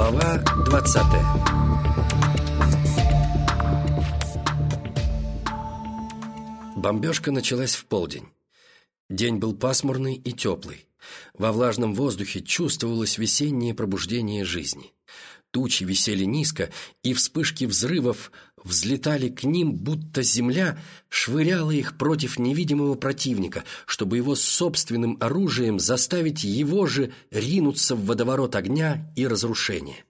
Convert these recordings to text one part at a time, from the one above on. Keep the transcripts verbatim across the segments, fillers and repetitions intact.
Глава двадцатая. Бомбежка началась в полдень. День был пасмурный и теплый. Во влажном воздухе чувствовалось весеннее пробуждение жизни. Тучи висели низко, и вспышки взрывов взлетали к ним, будто земля швыряла их против невидимого противника, чтобы его собственным оружием заставить его же ринуться в водоворот огня и разрушения.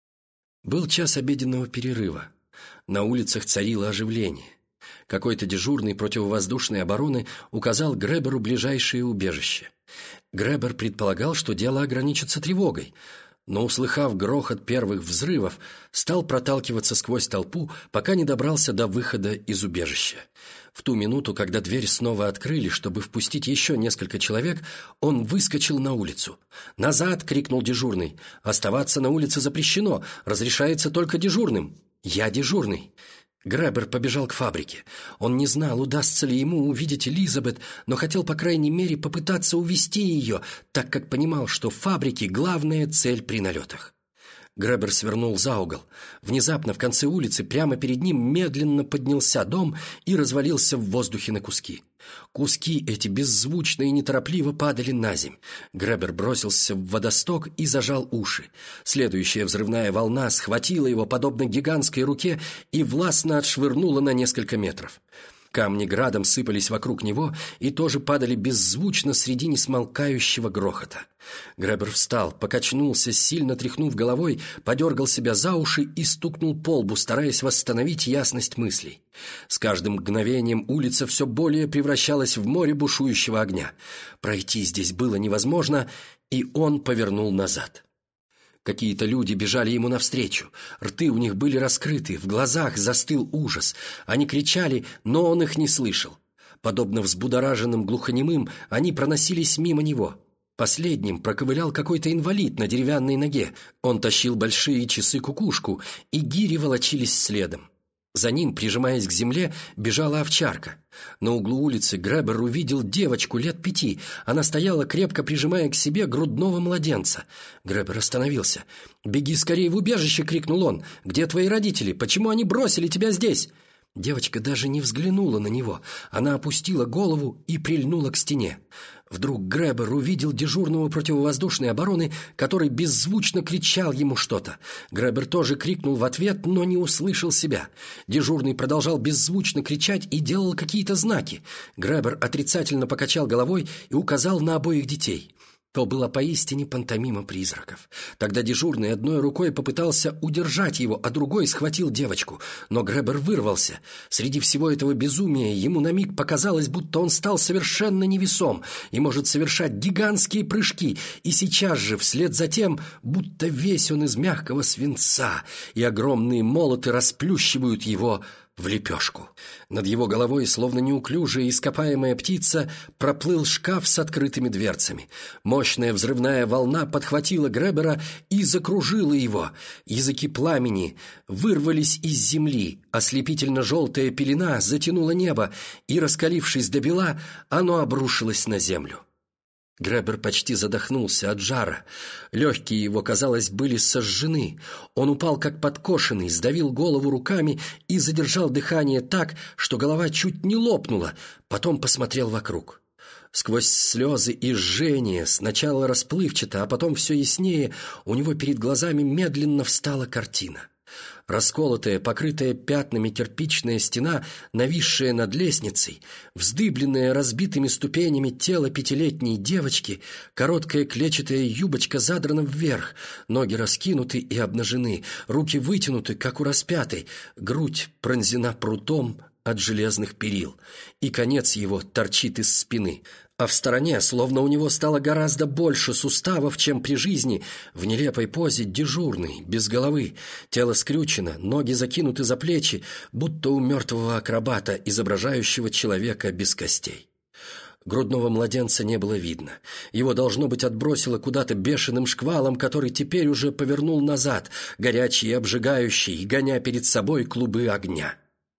Был час обеденного перерыва. На улицах царило оживление. Какой-то дежурный противовоздушной обороны указал Греберу ближайшее убежище. Гребер предполагал, что дело ограничится тревогой, но, услыхав грохот первых взрывов, стал проталкиваться сквозь толпу, пока не добрался до выхода из убежища. В ту минуту, когда дверь снова открыли, чтобы впустить еще несколько человек, он выскочил на улицу. «Назад!» — крикнул дежурный. «Оставаться на улице запрещено, разрешается только дежурным». «Я дежурный». Гребер побежал к фабрике. Он не знал, удастся ли ему увидеть Элизабет, но хотел, по крайней мере, попытаться увести ее, так как понимал, что фабрики — главная цель при налетах. Гребер свернул за угол. Внезапно в конце улицы прямо перед ним медленно поднялся дом и развалился в воздухе на куски. Куски эти беззвучно и неторопливо падали на земь. Гребер бросился в водосток и зажал уши. Следующая взрывная волна схватила его, подобно гигантской руке, и властно отшвырнула на несколько метров. Камни градом сыпались вокруг него и тоже падали беззвучно среди несмолкающего грохота. Гребер встал, покачнулся, сильно тряхнув головой, подергал себя за уши и стукнул по лбу, стараясь восстановить ясность мыслей. С каждым мгновением улица все более превращалась в море бушующего огня. Пройти здесь было невозможно, и он повернул назад. Какие-то люди бежали ему навстречу. Рты у них были раскрыты, в глазах застыл ужас. Они кричали, но он их не слышал. Подобно взбудораженным глухонемым, они проносились мимо него. Последним проковылял какой-то инвалид на деревянной ноге. Он тащил большие часы-кукушку, и гири волочились следом. За ним, прижимаясь к земле, бежала овчарка. На углу улицы Гребер увидел девочку лет пяти. Она стояла, крепко прижимая к себе грудного младенца. Гребер остановился. «Беги скорее в убежище!» — крикнул он. «Где твои родители? Почему они бросили тебя здесь?» Девочка даже не взглянула на него. Она опустила голову и прильнула к стене. Вдруг Гребер увидел дежурного противовоздушной обороны, который беззвучно кричал ему что-то. Гребер тоже крикнул в ответ, но не услышал себя. Дежурный продолжал беззвучно кричать и делал какие-то знаки. Гребер отрицательно покачал головой и указал на обоих детей. То была поистине пантомима призраков. Тогда дежурный одной рукой попытался удержать его, а другой схватил девочку. Но Гребер вырвался. Среди всего этого безумия ему на миг показалось, будто он стал совершенно невесом и может совершать гигантские прыжки, и сейчас же, вслед за тем, будто весь он из мягкого свинца, и огромные молоты расплющивают его в лепешку. Над его головой, словно неуклюжая ископаемая птица, проплыл шкаф с открытыми дверцами. Мощная взрывная волна подхватила Гребера и закружила его. Языки пламени вырвались из земли, ослепительно-желтая пелена затянула небо, и, раскалившись до бела, оно обрушилось на землю. Гребер почти задохнулся от жара. Легкие его, казалось, были сожжены. Он упал как подкошенный, сдавил голову руками и задержал дыхание так, что голова чуть не лопнула, потом посмотрел вокруг. Сквозь слезы и жжение, сначала расплывчато, а потом все яснее, у него перед глазами медленно встала картина. Расколотая, покрытая пятнами кирпичная стена, нависшая над лестницей, вздыбленное разбитыми ступенями тело пятилетней девочки, короткая клетчатая юбочка задрана вверх, ноги раскинуты и обнажены, руки вытянуты, как у распятой, грудь пронзена прутом от железных перил, и конец его торчит из спины. А в стороне, словно у него стало гораздо больше суставов, чем при жизни, в нелепой позе дежурный, без головы, тело скрючено, ноги закинуты за плечи, будто у мертвого акробата, изображающего человека без костей. Грудного младенца не было видно. Его, должно быть, отбросило куда-то бешеным шквалом, который теперь уже повернул назад, горячий и обжигающий, гоня перед собой клубы огня.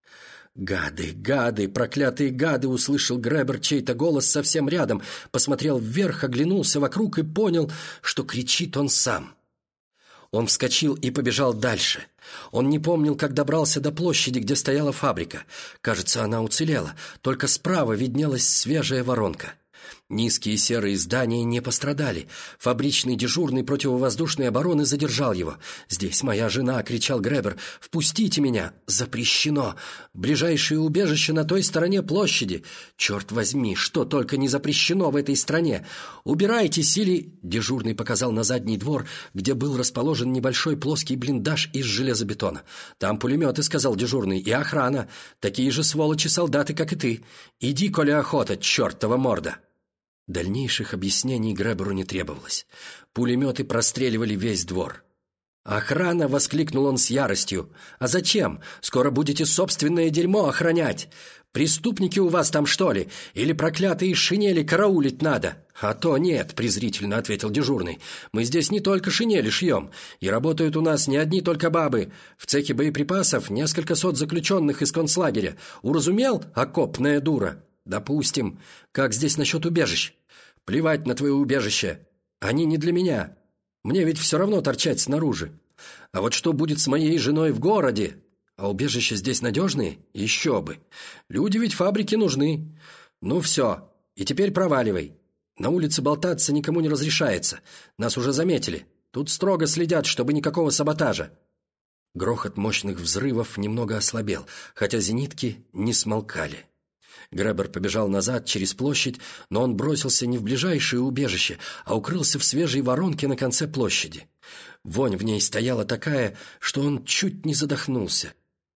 «Гады, гады, проклятые гады!» — услышал Гребер чей-то голос совсем рядом, посмотрел вверх, оглянулся вокруг и понял, что кричит он сам. Он вскочил и побежал дальше. Он не помнил, как добрался до площади, где стояла фабрика. Кажется, она уцелела, только справа виднелась свежая воронка. Низкие серые здания не пострадали. Фабричный дежурный противовоздушной обороны задержал его. «Здесь моя жена!» — кричал Гребер. «Впустите меня!» «Запрещено! Ближайшее убежище на той стороне площади!» «Черт возьми, что только не запрещено в этой стране! Убирайтесь или...» Дежурный показал на задний двор, где был расположен небольшой плоский блиндаж из железобетона. «Там пулеметы», — сказал дежурный, — «и охрана. Такие же сволочи-солдаты, как и ты. Иди, коли охота, чертова морда!» Дальнейших объяснений Греберу не требовалось. Пулеметы простреливали весь двор. «Охрана!» — воскликнул он с яростью. «А зачем? Скоро будете собственное дерьмо охранять! Преступники у вас там, что ли? Или проклятые шинели караулить надо?» «А то нет», — презрительно ответил дежурный. «Мы здесь не только шинели шьем, и работают у нас не одни только бабы. В цехе боеприпасов несколько сот заключенных из концлагеря. Уразумел, окопная дура?» «Допустим. Как здесь насчет убежищ?» «Плевать на твое убежище. Они не для меня. Мне ведь все равно торчать снаружи. А вот что будет с моей женой в городе? А убежища здесь надежные? Еще бы. Люди ведь фабрике нужны. Ну все. И теперь проваливай. На улице болтаться никому не разрешается. Нас уже заметили. Тут строго следят, чтобы никакого саботажа». Грохот мощных взрывов немного ослабел, хотя зенитки не смолкали. Гребер побежал назад через площадь, но он бросился не в ближайшее убежище, а укрылся в свежей воронке на конце площади. Вонь в ней стояла такая, что он чуть не задохнулся.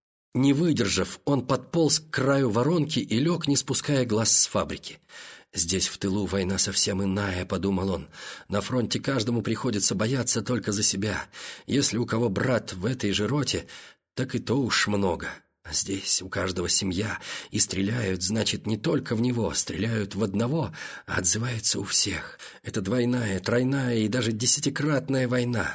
Не выдержав, он подполз к краю воронки и лег, не спуская глаз с фабрики. «Здесь в тылу война совсем иная», — подумал он. «На фронте каждому приходится бояться только за себя. Если у кого брат в этой же роте, так и то уж много». А здесь у каждого семья, и стреляют, значит, не только в него, стреляют в одного, а отзывается у всех. Это двойная, тройная и даже десятикратная война.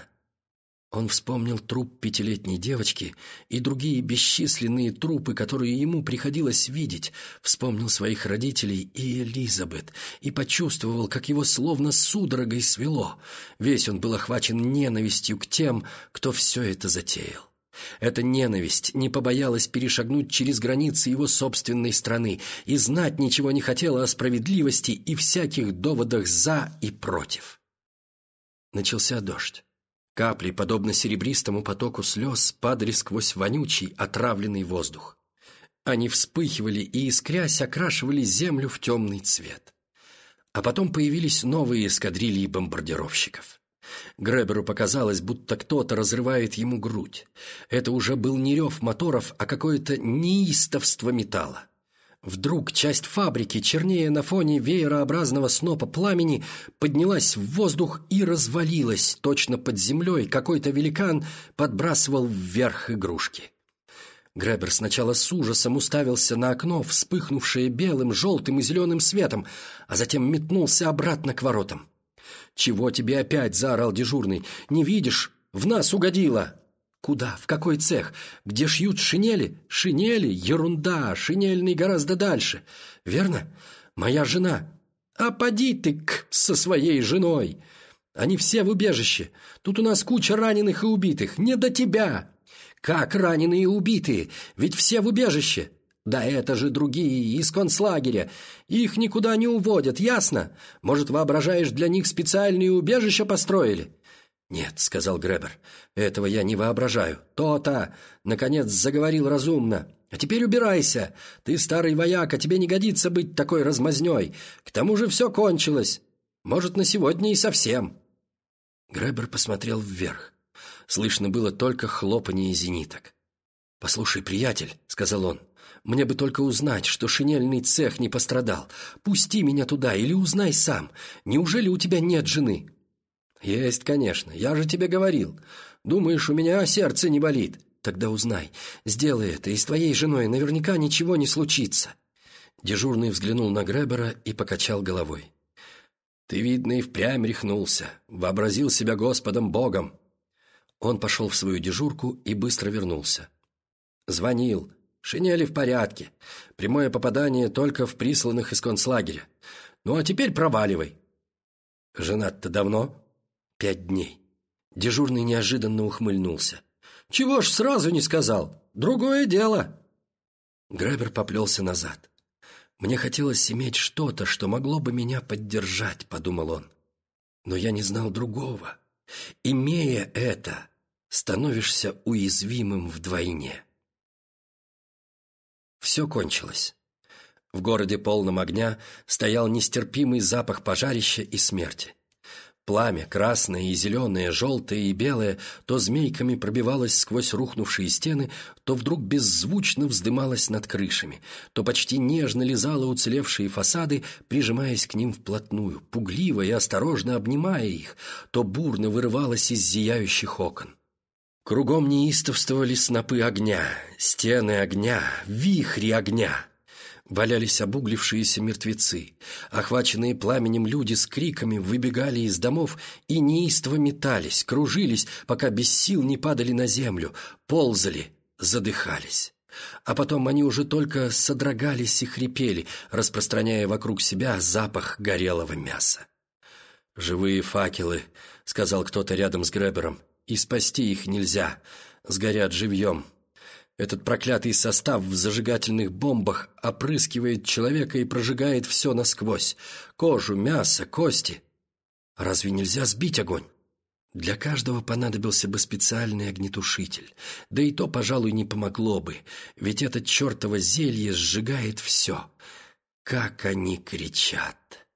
Он вспомнил труп пятилетней девочки и другие бесчисленные трупы, которые ему приходилось видеть, вспомнил своих родителей и Элизабет, и почувствовал, как его словно судорогой свело. Весь он был охвачен ненавистью к тем, кто все это затеял. Эта ненависть не побоялась перешагнуть через границы его собственной страны и знать ничего не хотела о справедливости и всяких доводах «за» и «против». Начался дождь. Капли, подобно серебристому потоку слез, падали сквозь вонючий, отравленный воздух. Они вспыхивали и, искрясь, окрашивали землю в темный цвет. А потом появились новые эскадрильи бомбардировщиков. Греберу показалось, будто кто-то разрывает ему грудь. Это уже был не рев моторов, а какое-то неистовство металла. Вдруг часть фабрики, чернее на фоне веерообразного снопа пламени, поднялась в воздух и развалилась. Точно под землей какой-то великан подбрасывал вверх игрушки. Гребер сначала с ужасом уставился на окно, вспыхнувшее белым, желтым и зеленым светом, а затем метнулся обратно к воротам. «Чего тебе опять?» — заорал дежурный. «Не видишь? В нас угодило!» «Куда? В какой цех? Где шьют шинели?» «Шинели? Ерунда! Шинельный гораздо дальше. Верно? Моя жена». «А поди ты к со своей женой! Они все в убежище. Тут у нас куча раненых и убитых. Не до тебя!» «Как раненые и убитые? Ведь все в убежище!» «Да это же другие, из концлагеря. Их никуда не уводят, ясно? Может, воображаешь, для них специальные убежища построили?» «Нет», — сказал Гребер, — «этого я не воображаю». «То-то!» — наконец заговорил разумно. «А теперь убирайся. Ты старый вояка, тебе не годится быть такой размазнёй. К тому же все кончилось. Может, на сегодня и совсем». Гребер посмотрел вверх. Слышно было только хлопанье зениток. «Послушай, приятель», — сказал он, — «мне бы только узнать, что шинельный цех не пострадал. Пусти меня туда или узнай сам. Неужели у тебя нет жены?» «Есть, конечно. Я же тебе говорил. Думаешь, у меня сердце не болит? Тогда узнай. Сделай это, и с твоей женой наверняка ничего не случится». Дежурный взглянул на Гребера и покачал головой. «Ты, видно, и впрямь рехнулся. Вообразил себя Господом Богом». Он пошел в свою дежурку и быстро вернулся. «Звонил. Шинели в порядке. Прямое попадание только в присланных из концлагеря. Ну, а теперь проваливай». «Женат-то давно?» «Пять дней». Дежурный неожиданно ухмыльнулся. «Чего ж сразу не сказал? Другое дело!» Гребер поплелся назад. «Мне хотелось иметь что-то, что могло бы меня поддержать», — подумал он. «Но я не знал другого. Имея это, становишься уязвимым вдвойне». Все кончилось. В городе, полном огня, стоял нестерпимый запах пожарища и смерти. Пламя, красное и зеленое, желтое и белое, то змейками пробивалось сквозь рухнувшие стены, то вдруг беззвучно вздымалось над крышами, то почти нежно лизало уцелевшие фасады, прижимаясь к ним вплотную, пугливо и осторожно обнимая их, то бурно вырывалось из зияющих окон. Кругом неистовствовали снопы огня, стены огня, вихри огня. Валялись обуглившиеся мертвецы. Охваченные пламенем люди с криками выбегали из домов и неистово метались, кружились, пока без сил не падали на землю, ползали, задыхались. А потом они уже только содрогались и хрипели, распространяя вокруг себя запах горелого мяса. «Живые факелы», — сказал кто-то рядом с Гребером, — «и спасти их нельзя, сгорят живьем». Этот проклятый состав в зажигательных бомбах опрыскивает человека и прожигает все насквозь. Кожу, мясо, кости. Разве нельзя сбить огонь? Для каждого понадобился бы специальный огнетушитель. Да и то, пожалуй, не помогло бы, ведь это чертово зелье сжигает все. Как они кричат!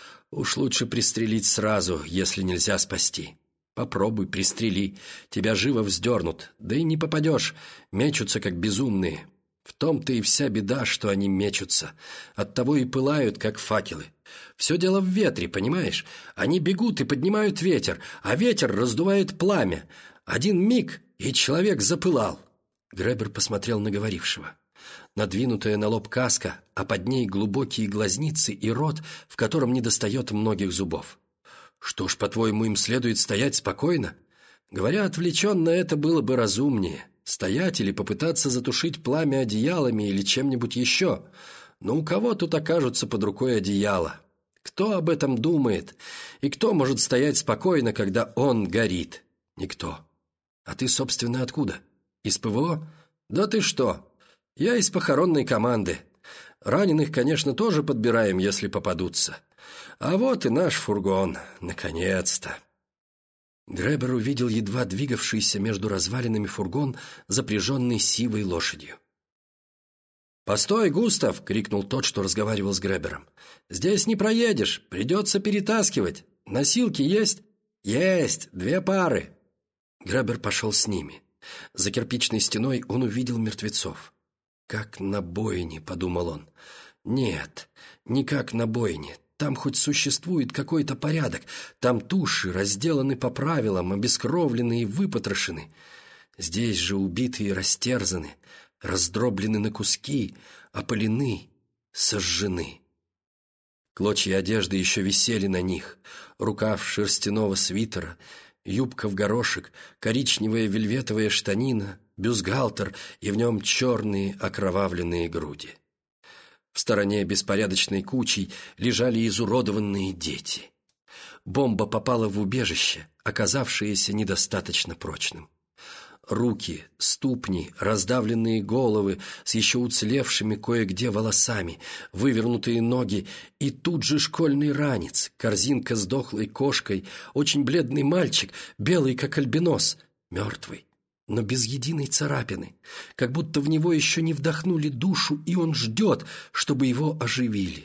Уж лучше пристрелить сразу, если нельзя спасти. Попробуй, пристрели, тебя живо вздернут, да и не попадешь, мечутся как безумные. В том-то и вся беда, что они мечутся, оттого и пылают, как факелы. Все дело в ветре, понимаешь? Они бегут и поднимают ветер, а ветер раздувает пламя. Один миг, и человек запылал. Гребер посмотрел на говорившего. Надвинутая на лоб каска, а под ней глубокие глазницы и рот, в котором недостает многих зубов. Что ж, по-твоему, им следует стоять спокойно? Говоря отвлеченно, это было бы разумнее. Стоять или попытаться затушить пламя одеялами или чем-нибудь еще. Но у кого тут окажутся под рукой одеяла? Кто об этом думает? И кто может стоять спокойно, когда он горит? Никто. А ты, собственно, откуда? Из ПВО? Да ты что? Я из похоронной команды. Раненых, конечно, тоже подбираем, если попадутся. А вот и наш фургон, наконец-то. Гребер увидел едва двигавшийся между развалинами фургон, запряженный сивой лошадью. «Постой, Густав!» — крикнул тот, что разговаривал с Гребером. «Здесь не проедешь, придется перетаскивать. Носилки есть?» «Есть, две пары!» Гребер пошел с ними. За кирпичной стеной он увидел мертвецов. «Как на бойне», — подумал он. «Нет, не как на бойне. Там хоть существует какой-то порядок. Там туши разделаны по правилам, обескровлены и выпотрошены. Здесь же убитые и растерзаны, раздроблены на куски, опалены, сожжены. Клочья одежды еще висели на них, рукав шерстяного свитера, юбка в горошек, коричневая вельветовая штанина, бюстгальтер и в нем черные окровавленные груди. В стороне беспорядочной кучей лежали изуродованные дети. Бомба попала в убежище, оказавшееся недостаточно прочным. Руки, ступни, раздавленные головы с еще уцелевшими кое-где волосами, вывернутые ноги и тут же школьный ранец, корзинка с дохлой кошкой, очень бледный мальчик, белый как альбинос, мертвый, но без единой царапины, как будто в него еще не вдохнули душу, и он ждет, чтобы его оживили.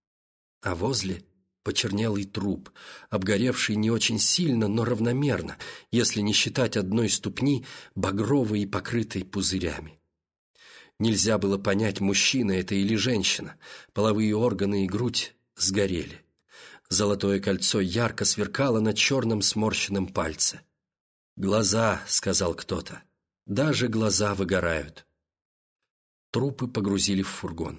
А возле почернелый труп, обгоревший не очень сильно, но равномерно, если не считать одной ступни, багровой и покрытой пузырями. Нельзя было понять, мужчина это или женщина, половые органы и грудь сгорели. Золотое кольцо ярко сверкало на черном сморщенном пальце. «Глаза», — сказал кто-то, — «даже глаза выгорают». Трупы погрузили в фургон.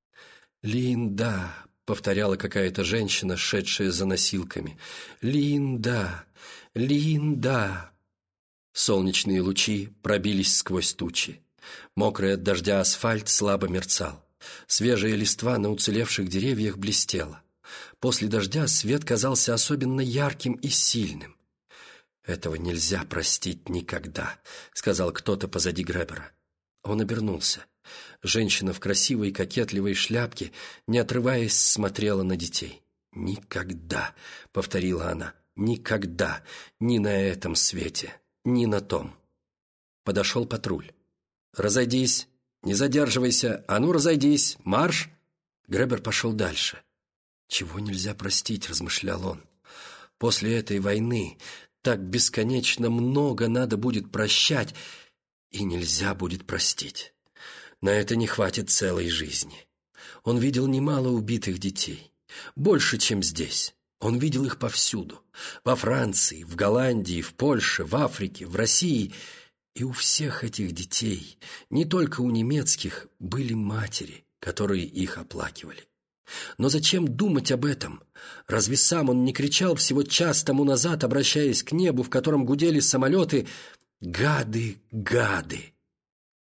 «Линда», — повторяла какая-то женщина, шедшая за носилками, — «Линда, Линда». Солнечные лучи пробились сквозь тучи. Мокрый от дождя асфальт слабо мерцал. Свежая листва на уцелевших деревьях блестела. После дождя свет казался особенно ярким и сильным. «Этого нельзя простить никогда», — сказал кто-то позади Гребера. Он обернулся. Женщина в красивой кокетливой шляпке, не отрываясь, смотрела на детей. «Никогда», — повторила она, — «никогда, ни на этом свете, ни на том». Подошел патруль. «Разойдись, не задерживайся, а ну разойдись, марш!» Гребер пошел дальше. «Чего нельзя простить», — размышлял он. «После этой войны так бесконечно много надо будет прощать, и нельзя будет простить. На это не хватит целой жизни». Он видел немало убитых детей, больше, чем здесь. Он видел их повсюду, во Франции, в Голландии, в Польше, в Африке, в России. И у всех этих детей, не только у немецких, были матери, которые их оплакивали. Но зачем думать об этом? Разве сам он не кричал всего час тому назад, обращаясь к небу, в котором гудели самолеты: «Гады, гады!